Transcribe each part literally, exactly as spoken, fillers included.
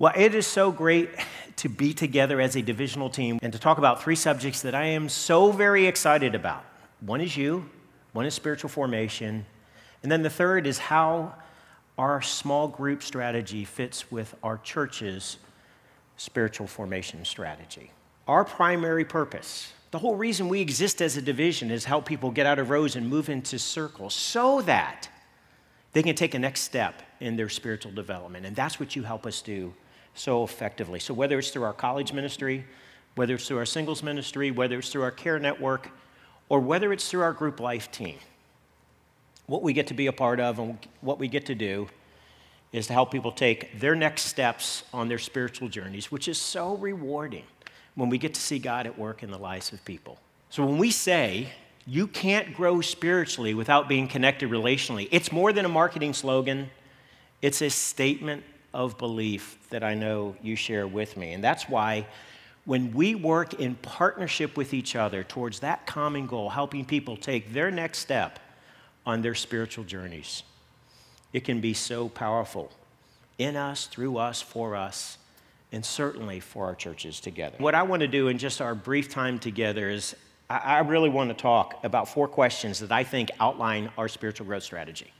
Well, it is so great to be together as a divisional team and to talk about three subjects that I am so very excited about. One is you, one is spiritual formation, and then the third is how our small group strategy fits with our church's spiritual formation strategy. Our primary purpose, the whole reason we exist as a division, is help people get out of rows and move into circles so that they can take a next step in their spiritual development. And that's what you help us do so effectively. So whether it's through our college ministry, whether it's through our singles ministry, whether it's through our care network, or whether it's through our group life team, what we get to be a part of and what we get to do is to help people take their next steps on their spiritual journeys, which is so rewarding when we get to see God at work in the lives of people. So when we say you can't grow spiritually without being connected relationally, it's more than a marketing slogan. It's a statement of belief that I know you share with me. And that's why when we work in partnership with each other towards that common goal, helping people take their next step on their spiritual journeys, it can be so powerful in us, through us, for us, and certainly for our churches together. What I want to do in just our brief time together is I, I really want to talk about four questions that I think outline our spiritual growth strategy.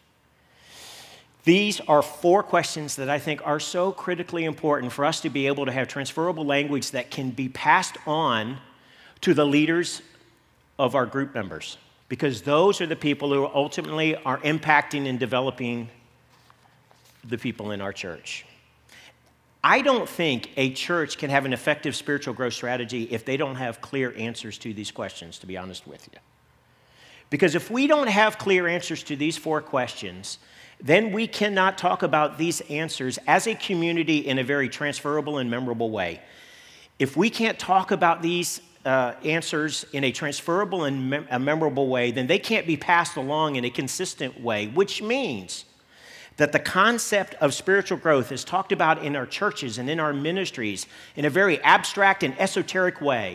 These are four questions that I think are so critically important for us to be able to have transferable language that can be passed on to the leaders of our group members, because those are the people who ultimately are impacting and developing the people in our church. I don't think a church can have an effective spiritual growth strategy if they don't have clear answers to these questions, to be honest with you. Because if we don't have clear answers to these four questions, then we cannot talk about these answers as a community in a very transferable and memorable way. If we can't talk about these uh, answers in a transferable and mem- a memorable way, then they can't be passed along in a consistent way, which means that the concept of spiritual growth is talked about in our churches and in our ministries in a very abstract and esoteric way,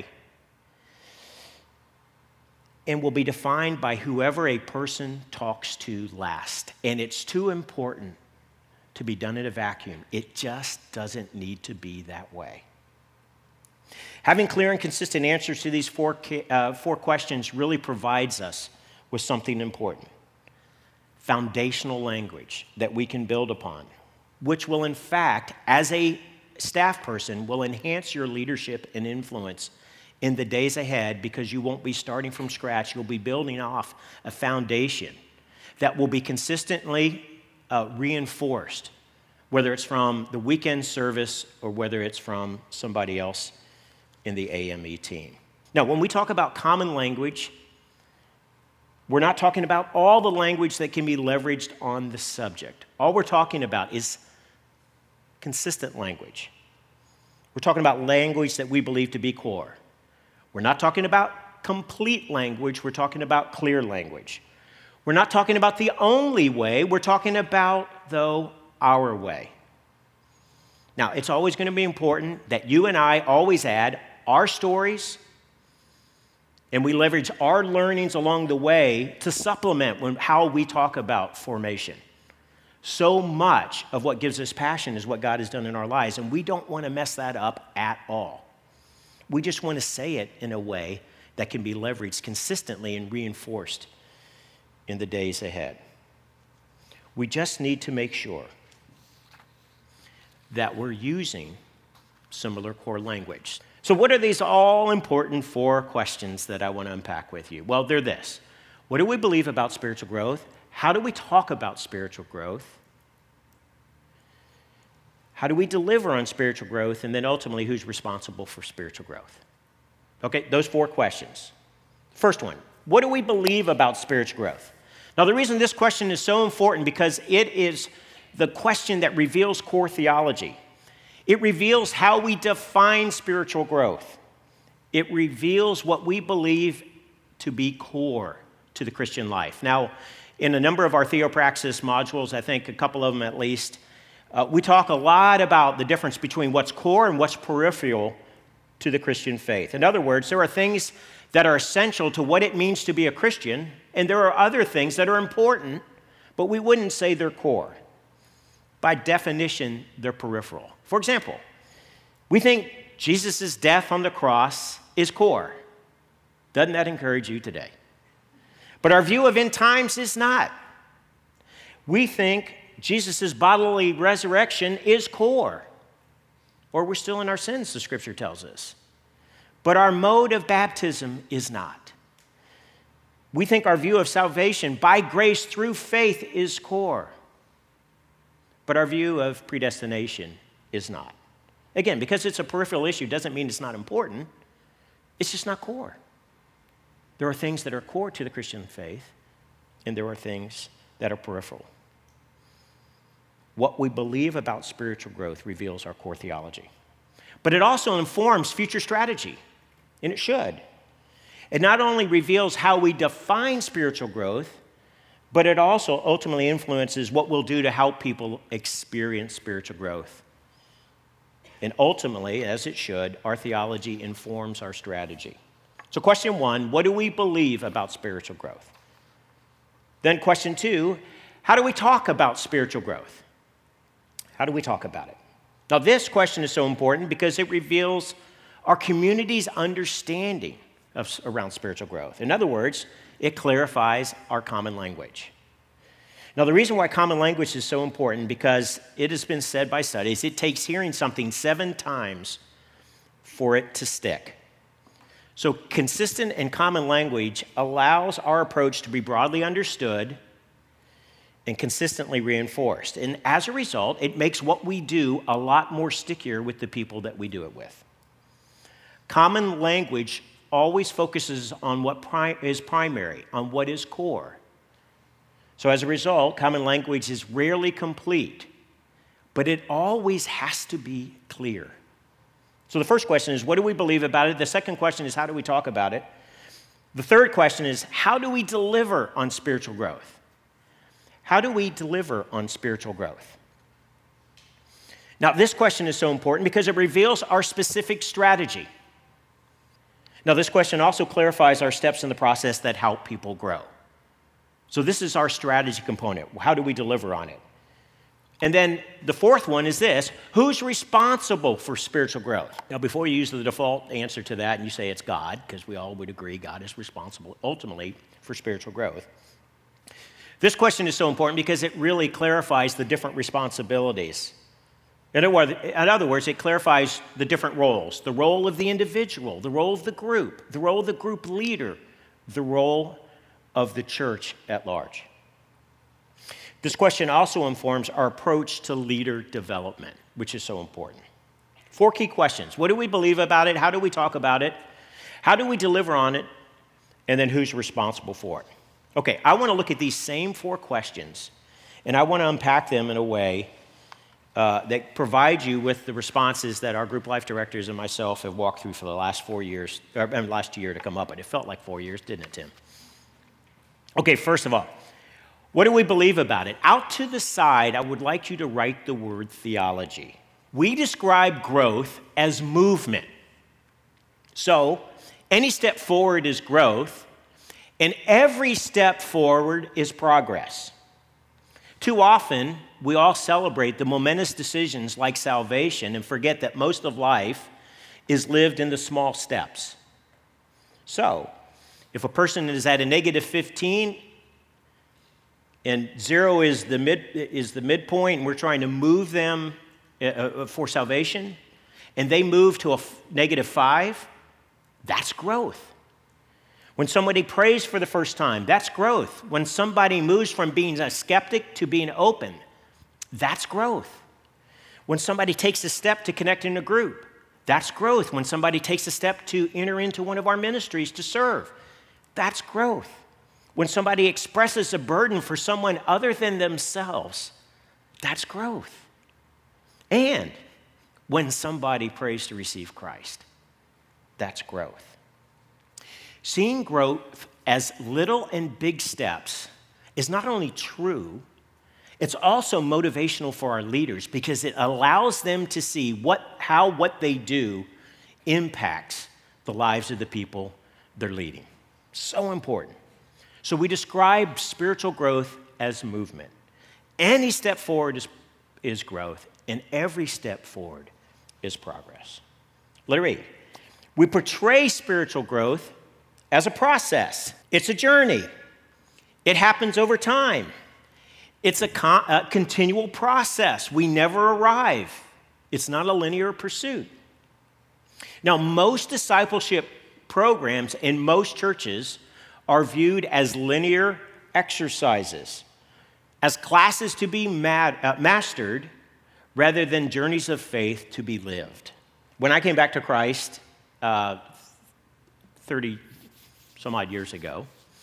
and will be defined by whoever a person talks to last. And it's too important to be done in a vacuum. It just doesn't need to be that way. Having clear and consistent answers to these four, uh, four questions really provides us with something important: foundational language that we can build upon, which will, in fact, as a staff person, will enhance your leadership and influence in the days ahead, because you won't be starting from scratch. You'll be building off a foundation that will be consistently uh, reinforced, whether it's from the weekend service or whether it's from somebody else in the A M E team. Now, when we talk about common language, we're not talking about all the language that can be leveraged on the subject. All we're talking about is consistent language. We're talking about language that we believe to be core. We're not talking about complete language. We're talking about clear language. We're not talking about the only way. We're talking about, though, our way. Now, it's always going to be important that you and I always add our stories, and we leverage our learnings along the way to supplement when, how we talk about formation. So much of what gives us passion is what God has done in our lives, and we don't want to mess that up at all. We just want to say it in a way that can be leveraged consistently and reinforced in the days ahead. We just need to make sure that we're using similar core language. So what are these all-important four questions that I want to unpack with you? Well, they're this: what do we believe about spiritual growth? How do we talk about spiritual growth? How do we deliver on spiritual growth? And then ultimately, who's responsible for spiritual growth? Okay, those four questions. First one, what do we believe about spiritual growth? Now, the reason this question is so important because it is the question that reveals core theology. It reveals how we define spiritual growth. It reveals what we believe to be core to the Christian life. Now, in a number of our Theopraxis modules, I think a couple of them at least, Uh, we talk a lot about the difference between what's core and what's peripheral to the Christian faith. In other words, there are things that are essential to what it means to be a Christian, and there are other things that are important, but we wouldn't say they're core. by definition, they're peripheral. For example, we think Jesus' death on the cross is core. Doesn't that encourage you today? But our view of end times is not. We think Jesus' bodily resurrection is core, or we're still in our sins, the scripture tells us. But our mode of baptism is not. We think our view of salvation by grace through faith is core, but our view of predestination is not. Again, because it's a peripheral issue doesn't mean it's not important. It's just not core. There are things that are core to the Christian faith, and there are things that are peripheral. What we believe about spiritual growth reveals our core theology. But it also informs future strategy, and it should. It not only reveals how we define spiritual growth, but it also ultimately influences what we'll do to help people experience spiritual growth. And ultimately, as it should, our theology informs our strategy. So question one, what do we believe about spiritual growth? Then question two, how do we talk about spiritual growth? How do we talk about it? Now, this question is so important because it reveals our community's understanding of, around spiritual growth. In other words, it clarifies our common language. Now, the reason why common language is so important because it has been said by studies, it takes hearing something seven times for it to stick. So consistent and common language allows our approach to be broadly understood and consistently reinforced. And as a result, it makes what we do a lot more stickier with the people that we do it with. Common language always focuses on what pri- is primary, on what is core. So as a result, common language is rarely complete, but it always has to be clear. So the first question is, what do we believe about it? The second question is, how do we talk about it? The third question is, how do we deliver on spiritual growth? How do we deliver on spiritual growth? Now, this question is so important because it reveals our specific strategy. Now, this question also clarifies our steps in the process that help people grow. So this is our strategy component. How do we deliver on it? And then the fourth one is this: who's responsible for spiritual growth? Now, before you use the default answer to that and you say it's God, because we all would agree God is responsible ultimately for spiritual growth. This question is so important because it really clarifies the different responsibilities. In other words, it clarifies the different roles: the role of the individual, the role of the group, the role of the group leader, the role of the church at large. This question also informs our approach to leader development, which is so important. Four key questions. What do we believe about it? How do we talk about it? How do we deliver on it? And then who's responsible for it? Okay, I want to look at these same four questions, and I want to unpack them in a way uh, that provides you with the responses that our group life directors and myself have walked through for the last four years, or last year to come up, but it felt like four years, didn't it, Tim? Okay, first of all, what do we believe about it? Out to the side, I would like you to write the word theology. We describe growth as movement. So, any step forward is growth, and every step forward is progress. Too often, we all celebrate the momentous decisions like salvation and forget that most of life is lived in the small steps. So, if a person is at a negative fifteen and zero is the mid is the midpoint, and we're trying to move them uh, for salvation, and they move to a f- negative five, that's growth. When somebody prays for the first time, that's growth. When somebody moves from being a skeptic to being open, that's growth. When somebody takes a step to connect in a group, that's growth. When somebody takes a step to enter into one of our ministries to serve, that's growth. When somebody expresses a burden for someone other than themselves, that's growth. And when somebody prays to receive Christ, that's growth. Seeing growth as little and big steps is not only true, it's also motivational for our leaders because it allows them to see what, how what they do impacts the lives of the people they're leading. So important. So we describe spiritual growth as movement. Any step forward is is growth, and every step forward is progress. Letter E, we portray spiritual growth as a process. It's a journey. It happens over time. It's a, con- a continual process. We never arrive. It's not a linear pursuit. Now, most discipleship programs in most churches are viewed as linear exercises, as classes to be mad, uh, mastered rather than journeys of faith to be lived. When I came back to Christ uh, thirty some odd years ago,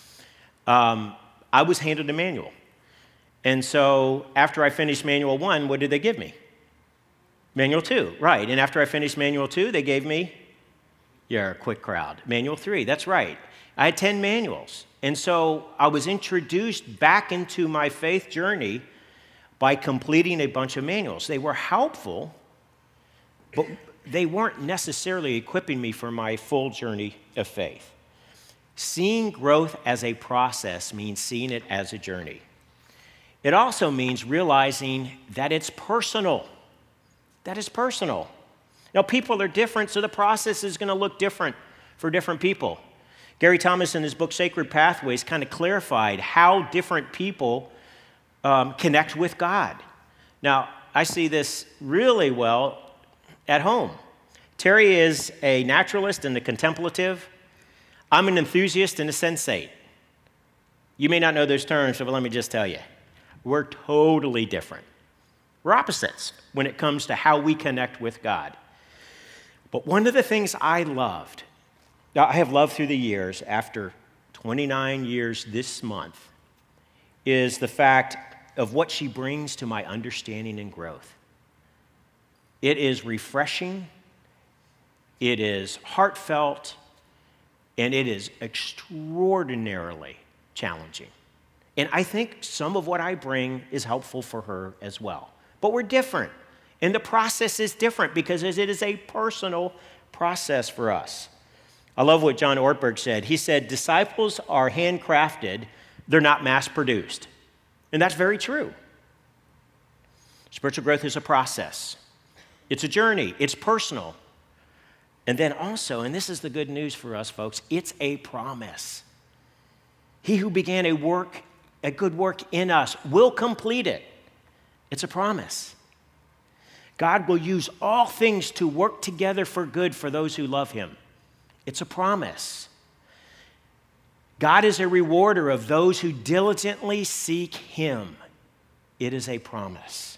um, I was handed a manual. And so after I finished manual one, what did they give me? Manual two, right. And after I finished manual two, they gave me, you're a quick crowd, manual three, that's right. I had ten manuals. And so I was introduced back into my faith journey by completing a bunch of manuals. They were helpful, but they weren't necessarily equipping me for my full journey of faith. Seeing growth as a process means seeing it as a journey. It also means realizing that it's personal. That is personal. Now, people are different, so the process is going to look different for different people. Gary Thomas, in his book Sacred Pathways, kind of clarified how different people um, connect with God. Now, I see this really well at home. Terry is a naturalist and a contemplative. I'm an enthusiast and a sensate. You may not know those terms, but let me just tell you, we're totally different. We're opposites when it comes to how we connect with God. But one of the things I loved, I have loved through the years, after twenty-nine years this month, is the fact of what she brings to my understanding and growth. It is refreshing, it is heartfelt, and it is extraordinarily challenging. And I think some of what I bring is helpful for her as well. But we're different, and the process is different because it is a personal process for us. I love what John Ortberg said. He said, disciples are handcrafted, they're not mass-produced. And that's very true. Spiritual growth is a process. It's a journey. It's personal. And then also, and this is the good news for us, folks, it's a promise. He who began a work, a good work in us will complete it. It's a promise. God will use all things to work together for good for those who love him. It's a promise. God is a rewarder of those who diligently seek him. It is a promise.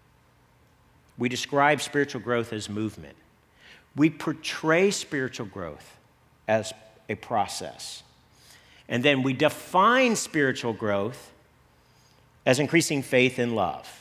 We describe spiritual growth as movement. We portray spiritual growth as a process. And then we define spiritual growth as increasing faith and love.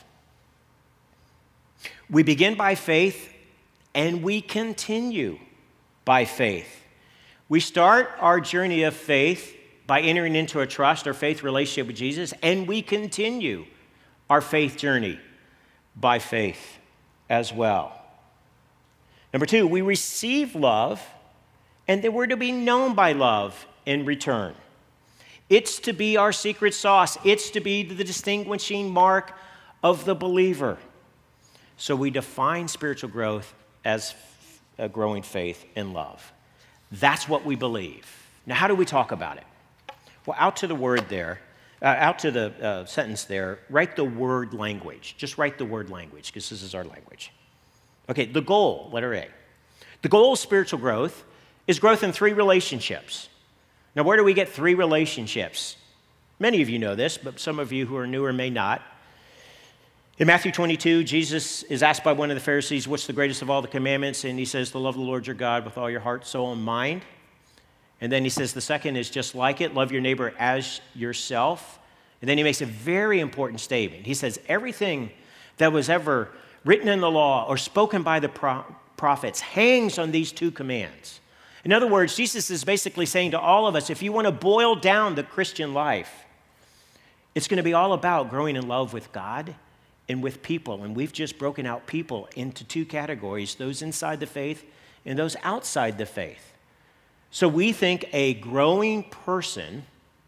We begin by faith and we continue by faith. We start our journey of faith by entering into a trust or faith relationship with Jesus, and we continue our faith journey by faith as well. Number two, we receive love, and then we're to be known by love in return. It's to be our secret sauce. It's to be the distinguishing mark of the believer. So we define spiritual growth as a growing faith and love. That's what we believe. Now, how do we talk about it? Well, out to the word there, uh, out to the uh, sentence there, write the word language. Just write the word language, because this is our language. Okay, the goal, letter A. The goal of spiritual growth is growth in three relationships. Now, where do we get three relationships? Many of you know this, but some of you who are newer may not. In Matthew twenty-two, Jesus is asked by one of the Pharisees, what's the greatest of all the commandments? And he says, to love the Lord your God with all your heart, soul, and mind. And then he says the second is just like it, love your neighbor as yourself. And then he makes a very important statement. He says, everything that was ever written in the law or spoken by the pro- prophets hangs on these two commands. In other words, Jesus is basically saying to all of us, if you want to boil down the Christian life, it's going to be all about growing in love with God and with people. And we've just broken out people into two categories, those inside the faith and those outside the faith. So we think a growing person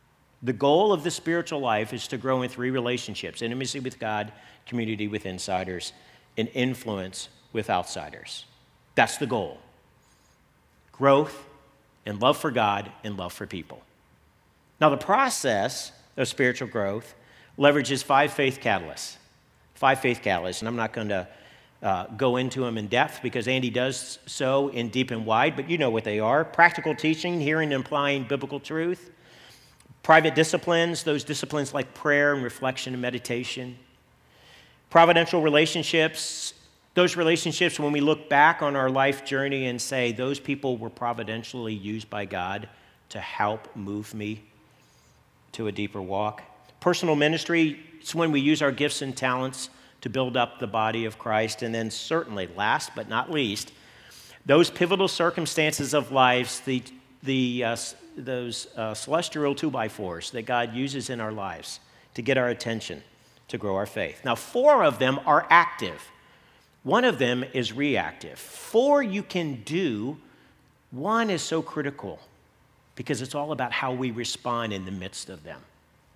The goal of the spiritual life is to grow in three relationships: intimacy with God, community with insiders, and influence with outsiders. That's the goal. Growth and love for God and love for people. Now, the process of spiritual growth leverages five faith catalysts. Five faith catalysts, and I'm not going to uh, go into them in depth because Andy does so in deep and wide, but you know what they are. Practical teaching, hearing and applying biblical truth. Private disciplines, those disciplines like prayer and reflection and meditation. Providential relationships, those relationships when we look back on our life journey and say, those people were providentially used by God to help move me to a deeper walk. Personal ministry, it's when we use our gifts and talents to build up the body of Christ. And then certainly, last but not least, those pivotal circumstances of lives, the, the, uh, those uh, celestial two-by-fours that God uses in our lives to get our attention, to grow our faith. Now, four of them are active. One of them is reactive. Four you can do. One is so critical because it's all about how we respond in the midst of them.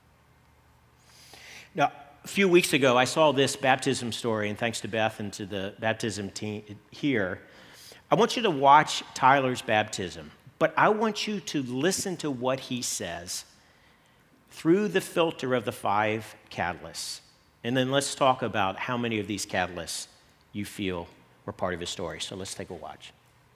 Now, a few weeks ago, I saw this baptism story, and thanks to Beth and to the baptism team here, I want you to watch Tyler's baptism, but I want you to listen to what he says through the filter of the five catalysts. And then let's talk about how many of these catalysts you feel were part of his story. So let's take a watch.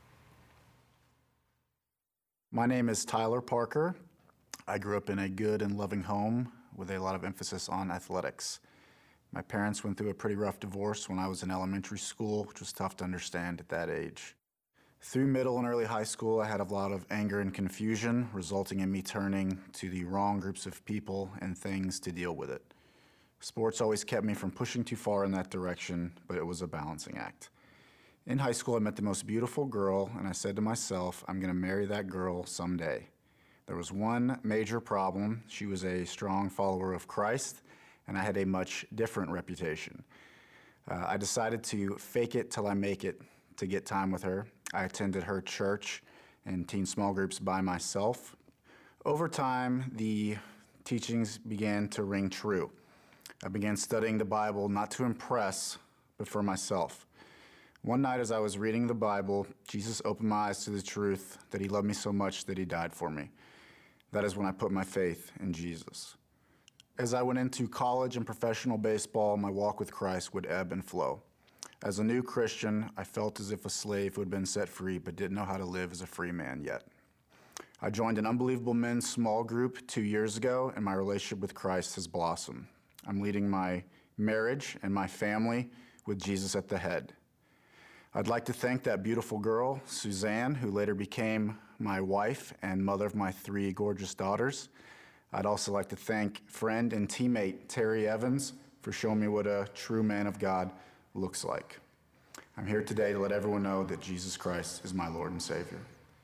My name is Tyler Parker. I grew up in a good and loving home with a lot of emphasis on athletics. My parents went through a pretty rough divorce when I was in elementary school, which was tough to understand at that age. Through middle and early high school, I had a lot of anger and confusion, resulting in me turning to the wrong groups of people and things to deal with it. Sports always kept me from pushing too far in that direction, but it was a balancing act. In high school, I met the most beautiful girl, and I said to myself, I'm going to marry that girl someday. There was one major problem. She was a strong follower of Christ, and I had a much different reputation. Uh, I decided to fake it till I make it to get time with her. I attended her church and teen small groups by myself. Over time, the teachings began to ring true. I began studying the Bible not to impress, but for myself. One night as I was reading the Bible, Jesus opened my eyes to the truth that he loved me so much that he died for me. That is when I put my faith in Jesus. As I went into college and professional baseball, my walk with Christ would ebb and flow. As a new Christian, I felt as if a slave who had been set free but didn't know how to live as a free man yet. I joined an Unbelievable men's small group two years ago, and my relationship with Christ has blossomed. I'm leading my marriage and my family with Jesus at the head. I'd like to thank that beautiful girl, Suzanne, who later became my wife and mother of my three gorgeous daughters. I'd also like to thank friend and teammate Terry Evans for showing me what a true man of God looks like. I'm here today to let everyone know that Jesus Christ is my Lord and Savior.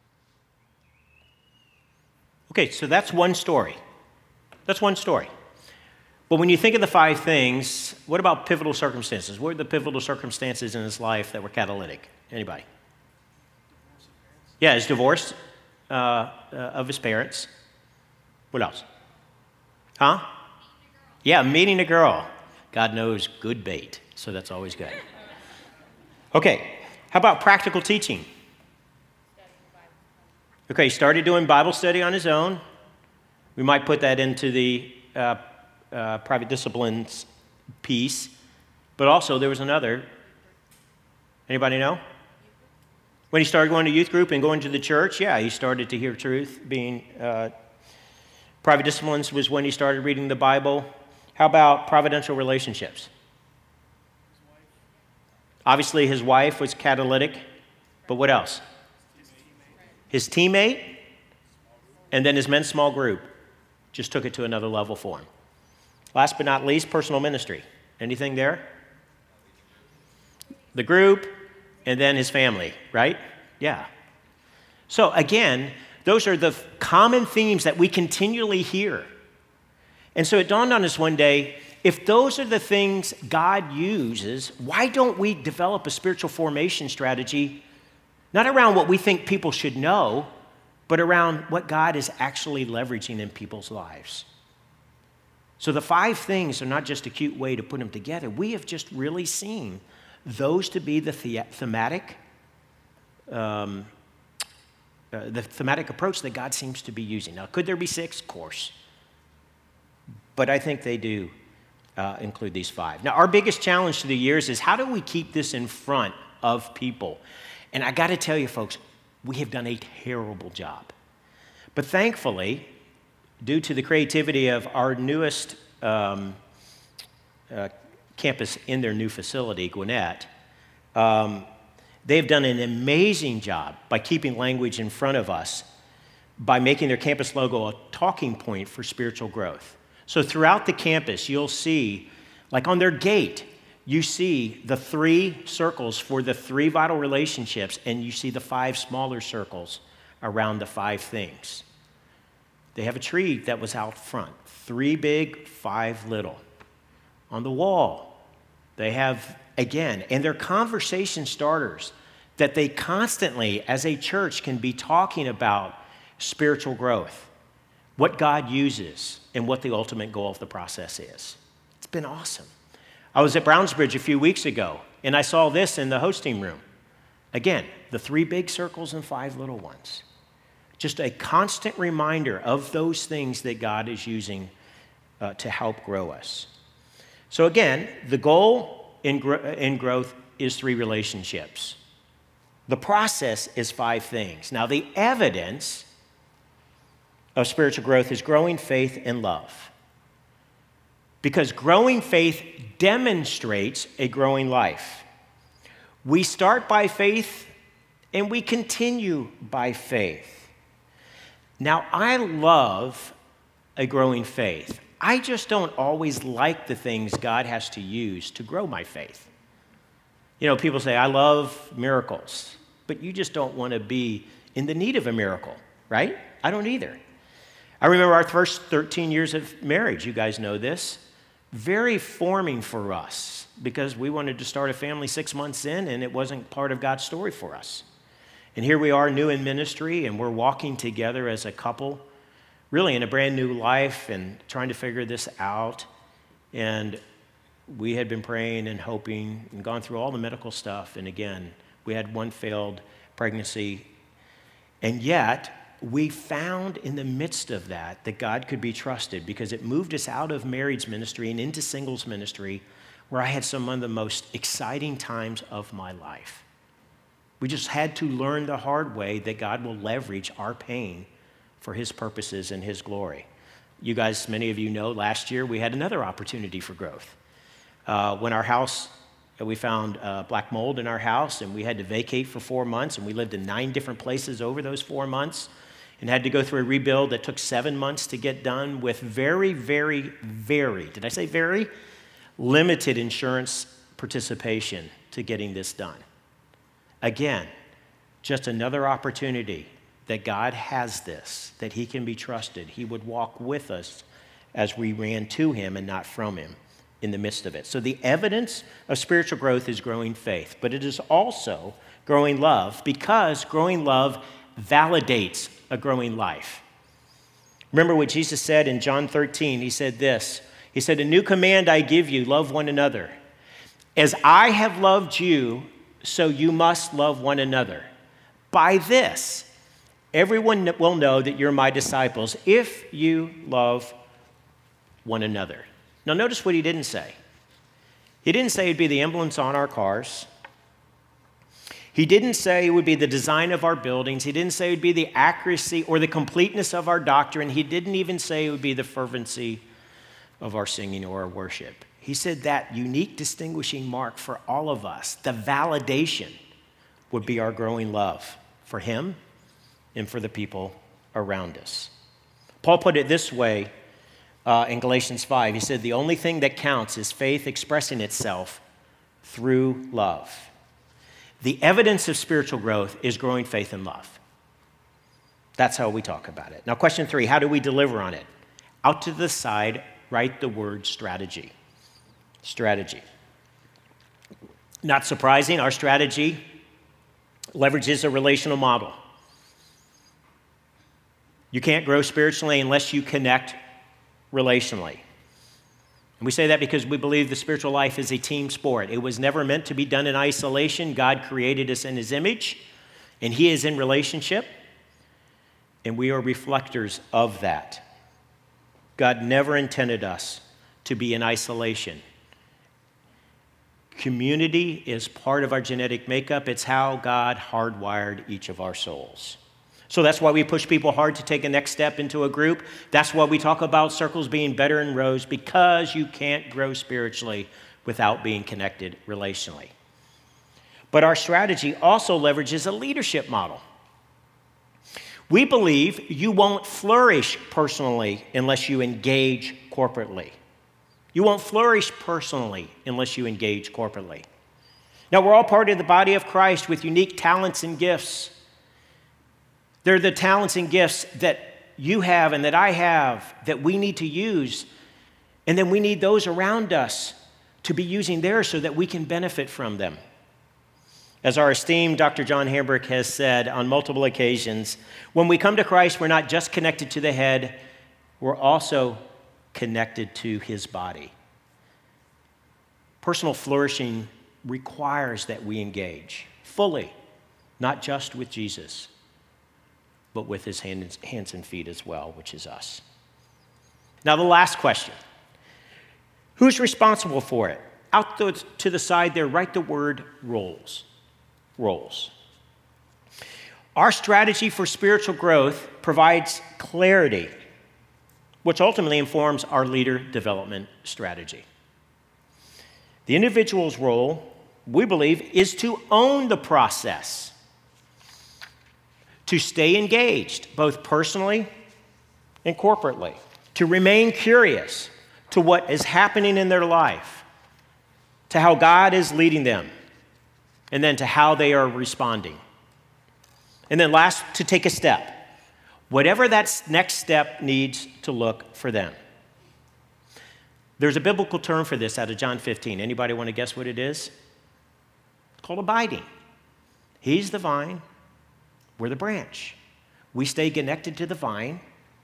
Okay, so that's one story. That's one story. But when you think of the five things, what about pivotal circumstances? What are the pivotal circumstances in his life that were catalytic? Anybody? Yeah, his divorce uh, uh, of his parents. What else? Huh? Yeah, meeting a girl. God knows, good bait, so that's always good. Okay, how about practical teaching? Okay, he started doing Bible study on his own. We might put that into the uh, uh, private disciplines piece, but also there was another. Anybody know? When he started going to youth group and going to the church, yeah, he started to hear truth. Being uh, private disciplines was when he started reading the Bible. How about providential relationships? Obviously, his wife was catalytic, but what else? His teammate, and then his men's small group just took it to another level for him. Last but not least, personal ministry. Anything there? The group, and then his family, right? Yeah. So again, those are the common themes that we continually hear. And so it dawned on us one day, if those are the things God uses, why don't we develop a spiritual formation strategy, not around what we think people should know, but around what God is actually leveraging in people's lives? So the five things are not just a cute way to put them together. We have just really seen those to be the, the- thematic, um, uh, the thematic approach that God seems to be using. Now, could there be six? Of course. But I think they do uh, include these five. Now, our biggest challenge to the years is how do we keep this in front of people? And I got to tell you, folks, we have done a terrible job. But thankfully, due to the creativity of our newest um, uh, campus in their new facility, Gwinnett, um, they've done an amazing job by keeping language in front of us by making their campus logo a talking point for spiritual growth. So throughout the campus, you'll see, like on their gate, you see the three circles for the three vital relationships, and you see the five smaller circles around the five things. They have a tree that was out front, three big, five little. On the wall, they have, again, and they're conversation starters that they constantly, as a church, can be talking about spiritual growth, what God uses, and what the ultimate goal of the process is. It's been awesome. I was at Brownsbridge a few weeks ago, and I saw this in the hosting room. Again, the three big circles and five little ones. Just a constant reminder of those things that God is using uh, to help grow us. So again, the goal in, gro- in growth is three relationships. The process is five things. Now, the evidence of spiritual growth is growing faith and love. Because growing faith demonstrates a growing life. We start by faith and we continue by faith. Now, I love a growing faith. I just don't always like the things God has to use to grow my faith. You know, people say, I love miracles, but you just don't want to be in the need of a miracle, right? I don't either. I remember our first thirteen years of marriage, you guys know this, very forming for us because we wanted to start a family six months in and it wasn't part of God's story for us. And here we are new in ministry and we're walking together as a couple, really in a brand new life and trying to figure this out. And we had been praying and hoping and gone through all the medical stuff. And again, we had one failed pregnancy. And yet, we found in the midst of that that God could be trusted because it moved us out of marriage ministry and into singles ministry where I had some of the most exciting times of my life. We just had to learn the hard way that God will leverage our pain for his purposes and his glory. You guys, many of you know, last year we had another opportunity for growth. Uh, when our house, we found uh, black mold in our house and we had to vacate for four months and we lived in nine different places over those four months and had to go through a rebuild that took seven months to get done with very, very, very, did I say very? Limited insurance participation to getting this done. Again, just another opportunity that God has this, that he can be trusted. He would walk with us as we ran to him and not from him in the midst of it. So the evidence of spiritual growth is growing faith, but it is also growing love because growing love validates a growing life. Remember what Jesus said in John thirteen. He said this. He said, a new command I give you, love one another. As I have loved you, so you must love one another. By this, everyone will know that you're my disciples if you love one another. Now, notice what he didn't say. He didn't say it'd be the emblems on our cars. He didn't say it would be the design of our buildings. He didn't say it would be the accuracy or the completeness of our doctrine. He didn't even say it would be the fervency of our singing or our worship. He said that unique distinguishing mark for all of us, the validation, would be our growing love for him and for the people around us. Paul put it this way uh, in Galatians five. He said, the only thing that counts is faith expressing itself through love. The evidence of spiritual growth is growing faith and love. That's how we talk about it. Now, question three, how do we deliver on it? Out to the side, write the word strategy. Strategy. Not surprising, our strategy leverages a relational model. You can't grow spiritually unless you connect relationally. And we say that because we believe the spiritual life is a team sport. It was never meant to be done in isolation. God created us in his image, and he is in relationship, and we are reflectors of that. God never intended us to be in isolation. Community is part of our genetic makeup. It's how God hardwired each of our souls. So that's why we push people hard to take a next step into a group. That's why we talk about circles being better in rows, because you can't grow spiritually without being connected relationally. But our strategy also leverages a leadership model. We believe you won't flourish personally unless you engage corporately. You won't flourish personally unless you engage corporately. Now, we're all part of the body of Christ with unique talents and gifts. They're the talents and gifts that you have and that I have that we need to use. And then we need those around us to be using theirs so that we can benefit from them. As our esteemed Doctor John Hambrick has said on multiple occasions, when we come to Christ, we're not just connected to the head, we're also connected to his body. Personal flourishing requires that we engage fully, not just with Jesus, but with his hands, hands and feet as well, which is us. Now, the last question. Who's responsible for it? Out the, to the side there, write the word roles. Roles. Our strategy for spiritual growth provides clarity, which ultimately informs our leader development strategy. The individual's role, we believe, is to own the process, to stay engaged, both personally and corporately, to remain curious to what is happening in their life, to how God is leading them, and then to how they are responding. And then last, to take a step. Whatever that next step needs to look for them. There's a biblical term for this out of John fifteen. Anybody want to guess what it is? It's called abiding. He's the vine, we're the branch. We stay connected to the vine.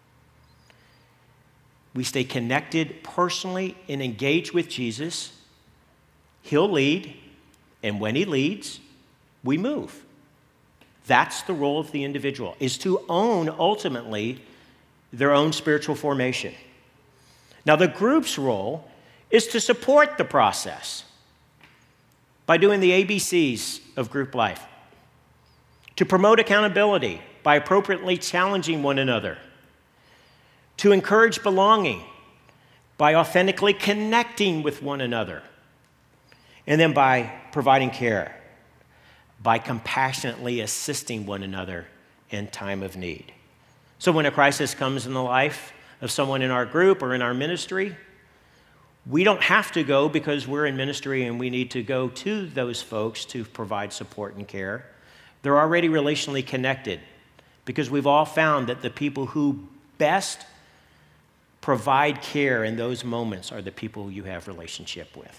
We stay connected personally and engaged with Jesus. He'll lead, and when he leads, we move. That's the role of the individual, is to own, ultimately, their own spiritual formation. Now, the group's role is to support the process by doing the A B Cs of group life, to promote accountability by appropriately challenging one another, to encourage belonging by authentically connecting with one another, and then by providing care, by compassionately assisting one another in time of need. So when a crisis comes in the life of someone in our group or in our ministry, we don't have to go because we're in ministry and we need to go to those folks to provide support and care. They're already relationally connected because we've all found that the people who best provide care in those moments are the people you have relationship with.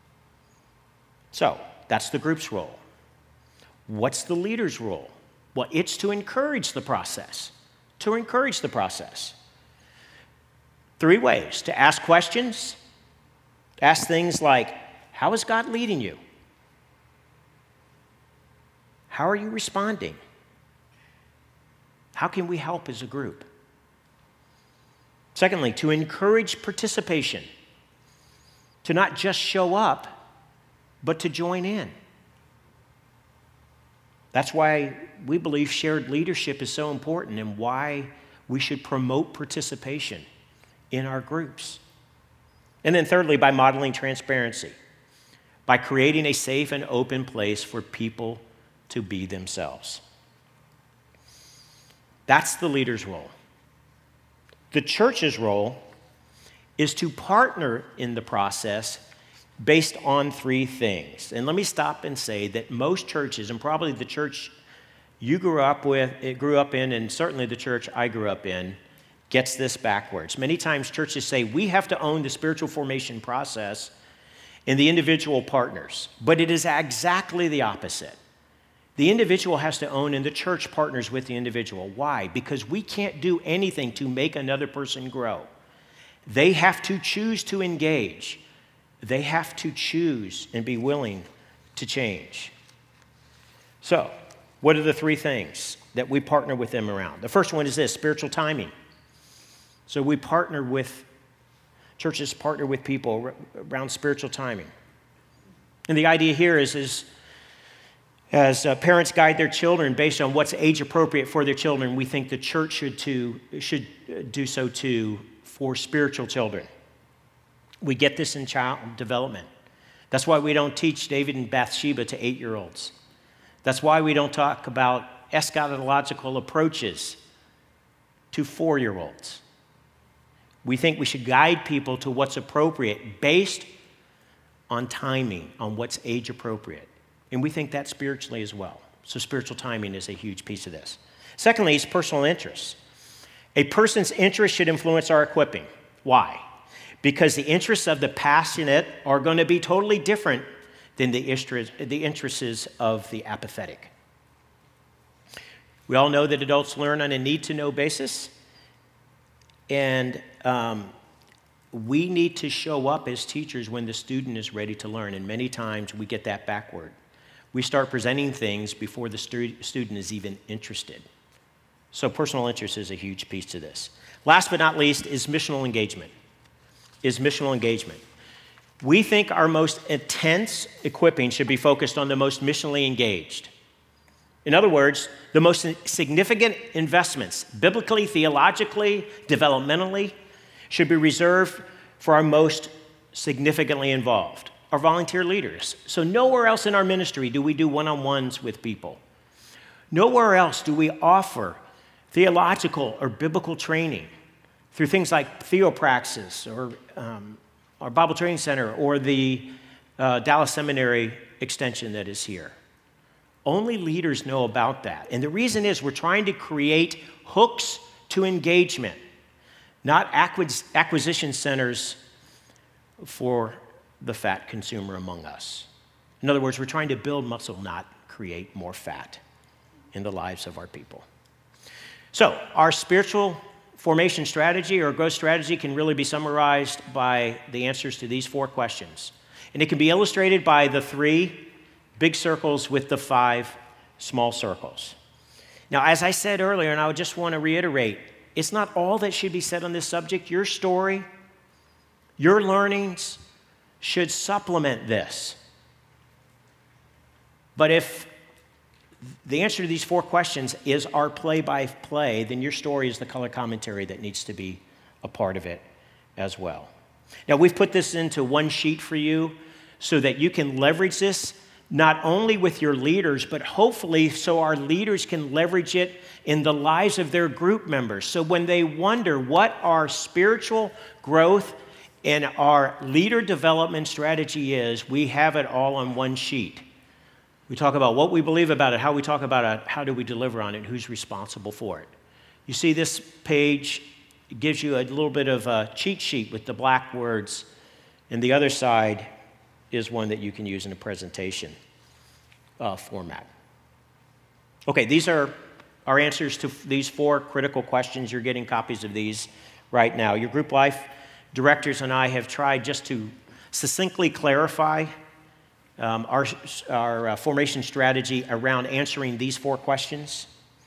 So that's the group's role. What's the leader's role? Well, it's to encourage the process, to encourage the process. Three ways: to ask questions, ask things like, how is God leading you? How are you responding? How can we help as a group? Secondly, to encourage participation, to not just show up, but to join in. That's why we believe shared leadership is so important and why we should promote participation in our groups. And then thirdly, by modeling transparency, by creating a safe and open place for people to be themselves. That's the leader's role. The church's role is to partner in the process based on three things. And let me stop and say that most churches, and probably the church you grew up with, grew up in, and certainly the church I grew up in, gets this backwards. Many times churches say we have to own the spiritual formation process and the individual partners, but it is exactly the opposite. The individual has to own, and the church partners with the individual. Why? Because we can't do anything to make another person grow. They have to choose to engage. They have to choose and be willing to change. So, what are the three things that we partner with them around? The first one is this: spiritual timing. So we partner with, churches partner with people around spiritual timing. And the idea here is, is as uh, parents guide their children based on what's age appropriate for their children, we think the church should, too, should do so too for spiritual children. We get this in child development. That's why we don't teach David and Bathsheba to eight-year-olds. That's why we don't talk about eschatological approaches to four-year-olds. We think we should guide people to what's appropriate based on timing, on what's age appropriate. And we think that spiritually as well. So spiritual timing is a huge piece of this. Secondly, is personal interests. A person's interest should influence our equipping. Why? Because the interests of the passionate are going to be totally different than the interests of the apathetic. We all know that adults learn on a need-to-know basis. And um, we need to show up as teachers when the student is ready to learn. And many times we get that backward. We start presenting things before the stu- student is even interested. So personal interest is a huge piece to this. Last but not least is missional engagement. Is missional engagement. We think our most intense equipping should be focused on the most missionally engaged. In other words, the most significant investments, biblically, theologically, developmentally, should be reserved for our most significantly involved, our volunteer leaders. So nowhere else in our ministry do we do one-on-ones with people. Nowhere else do we offer theological or biblical training through things like Theopraxis or um, our Bible Training Center or the uh, Dallas Seminary extension that is here. Only leaders know about that. And the reason is we're trying to create hooks to engagement, not acquis- acquisition centers for the fat consumer among us. In other words, we're trying to build muscle, not create more fat in the lives of our people. So our spiritual formation strategy or growth strategy can really be summarized by the answers to these four questions. And it can be illustrated by the three big circles with the five small circles. Now, as I said earlier, and I just want to reiterate, it's not all that should be said on this subject. Your story, your learnings should supplement this. But if the answer to these four questions is our play-by-play, then your story is the color commentary that needs to be a part of it as well. Now, we've put this into one sheet for you so that you can leverage this not only with your leaders, but hopefully so our leaders can leverage it in the lives of their group members. So when they wonder what our spiritual growth and our leader development strategy is, we have it all on one sheet. We talk about what we believe about it, how we talk about it, how do we deliver on it, who's responsible for it. You see this page, it gives you a little bit of a cheat sheet with the black words, and the other side is one that you can use in a presentation uh, format. Okay, these are our answers to these four critical questions. You're getting copies of these right now. Your group life directors and I have tried just to succinctly clarify um, our, our uh, formation strategy around answering these four questions.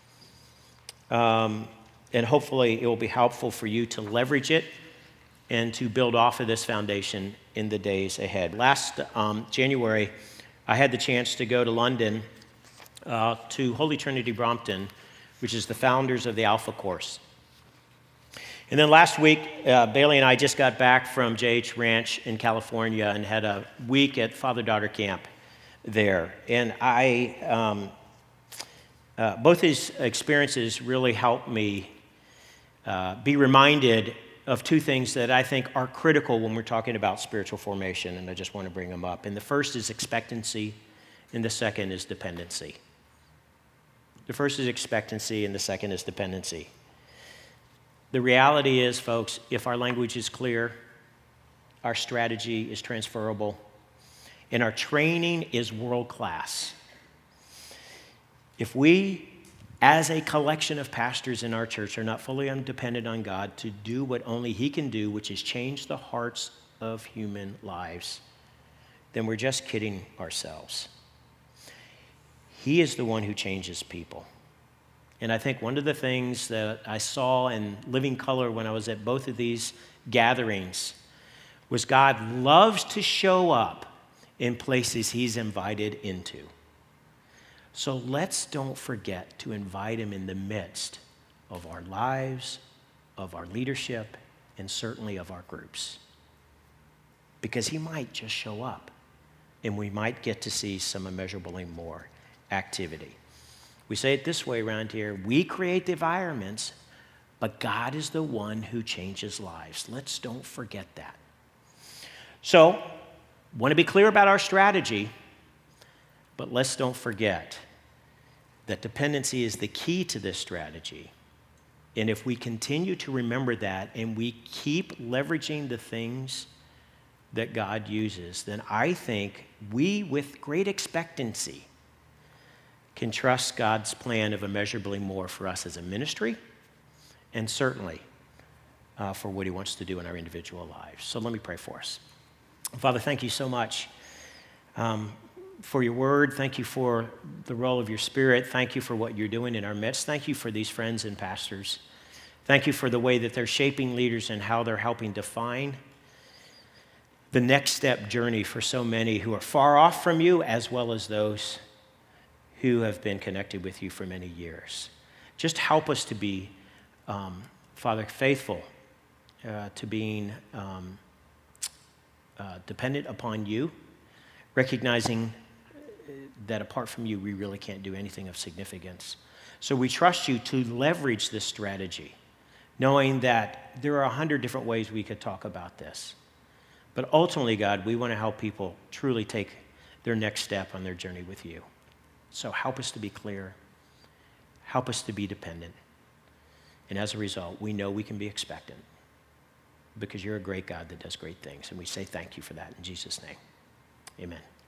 Um, and hopefully it will be helpful for you to leverage it and to build off of this foundation in the days ahead. Last um, January, I had the chance to go to London uh, to Holy Trinity Brompton, which is the founders of the Alpha Course. And then last week, uh, Bailey and I just got back from J H Ranch in California and had a week at father-daughter camp there. And I, um, uh, both these experiences really helped me uh, be reminded of two things that I think are critical when we're talking about spiritual formation, and I just want to bring them up. And the first is expectancy, and the second is dependency. The first is expectancy, and the second is dependency. The reality is, folks, if our language is clear, our strategy is transferable, and our training is world-class. If we as a collection of pastors in our church are not fully dependent on God to do what only he can do, which is change the hearts of human lives, then we're just kidding ourselves. He is the one who changes people. And I think one of the things that I saw in living color when I was at both of these gatherings was God loves to show up in places he's invited into. So let's don't forget to invite him in the midst of our lives, of our leadership, and certainly of our groups. Because he might just show up, and we might get to see some immeasurably more activity. We say it this way around here: we create the environments, but God is the one who changes lives. Let's don't forget that. So, want to be clear about our strategy, but let's don't forget that dependency is the key to this strategy. And if we continue to remember that and we keep leveraging the things that God uses, then I think we, with great expectancy, can trust God's plan of immeasurably more for us as a ministry and certainly uh, for what he wants to do in our individual lives. So let me pray for us. Father, thank you so much um, for your word. Thank you for the role of your Spirit. Thank you for what you're doing in our midst. Thank you for these friends and pastors. Thank you for the way that they're shaping leaders and how they're helping define the next step journey for so many who are far off from you, as well as those who have been connected with you for many years. Just help us to be, um, Father, faithful uh, to being um, uh, dependent upon you, recognizing that apart from you, we really can't do anything of significance. So we trust you to leverage this strategy, knowing that there are a hundred different ways we could talk about this. But ultimately, God, we want to help people truly take their next step on their journey with you. So help us to be clear. Help us to be dependent. And as a result, we know we can be expectant because you're a great God that does great things. And we say thank you for that in Jesus' name. Amen.